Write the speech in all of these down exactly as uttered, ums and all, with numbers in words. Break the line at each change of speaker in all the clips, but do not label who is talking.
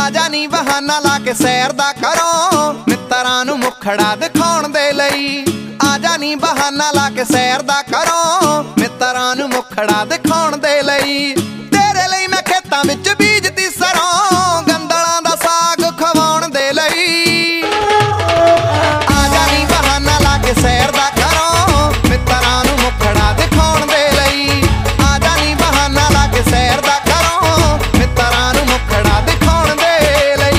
आजा नी बहाना ला के सैर दा करो मित्रां नूं मुखड़ा दिखाउण दे लई। आजा नी बहाना ला के सैर दा करो मित्रां नूं मुखड़ा दिखाउण दे लई। तेरे लई मैं खेतां विच बीजदी सरों गंदलां दा साग खवाउण दे लई। आजा नी बहाना ला के सैर दा करो मित्रां नूं मुखड़ा दिखाउण दे लई। आजा नी बहाना ला के सैर दा करो मित्रां नूं मुखड़ा दिखाउण दे लई।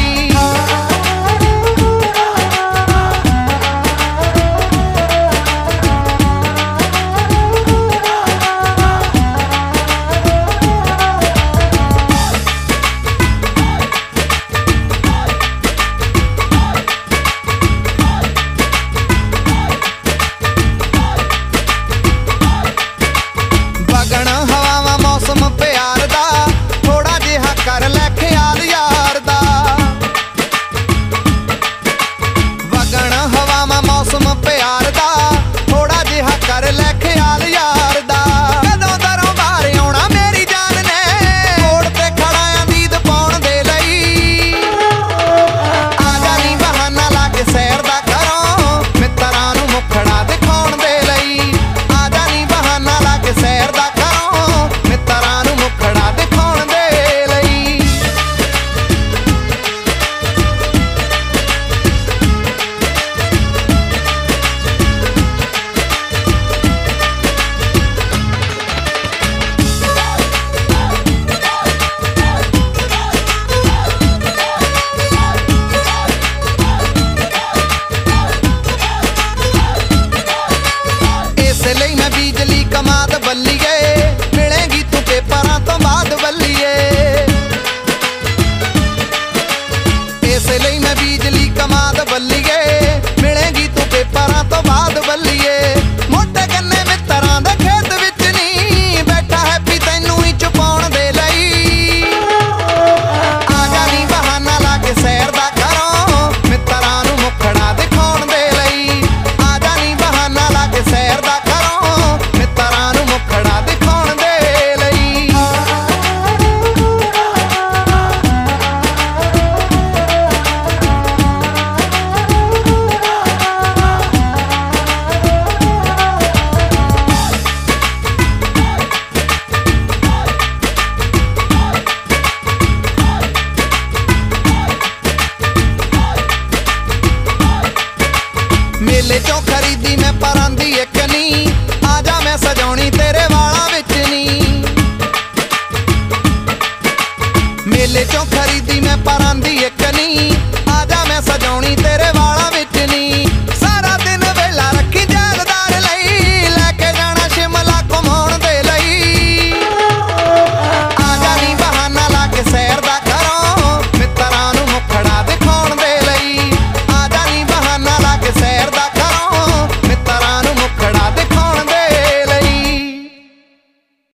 बगण हवावां मौसम प्यार दा थोड़ा जिहा कर लै ख्याल यार दा। बगण हवावां मौसम प्यार दा थोड़ा जिहा कर लै ख्याल यार दा। कदों दरों बाहर आउणा मेरी जान ने मोड़ ते खड़ा ਆਂ दीद पाउण दे लई। आजा नी बहाना ला के सैर दा करो मित्रां नूं मुखड़ा दिखाउण दे लई। आजा नी बहाना ला के सैर दा करो मित्रां नूं मुखड़ा दिखाउण दे लई। इस लई मैं बिजली कमाद बल्लीए मिलेगी तू पेपरां तो बाद बल्लीए। इस लई मैं बिजली कमाद बल्लीए मिलेगी तू पेपरां तो बाद बल्लीए। मोटे गन्ने मित्रां दे खेत विच नी बैठा हैप्पी तैनूं ही छुपाउण दे लई। आजा नी बहाना ला के सैर दा करो मित्रां नूं मुखड़ा दिखाउण दे लई। आजा नी बहाना ला के सैर दा करो मित्रां नूं मुखड़ा दिखाउण दे लई। मेले चों खरीदी मैं परांदी इक नी आजा मैं सजाउणी तेरे वालां विच नी। मेले चों खरीदी मैं परांदी इक नी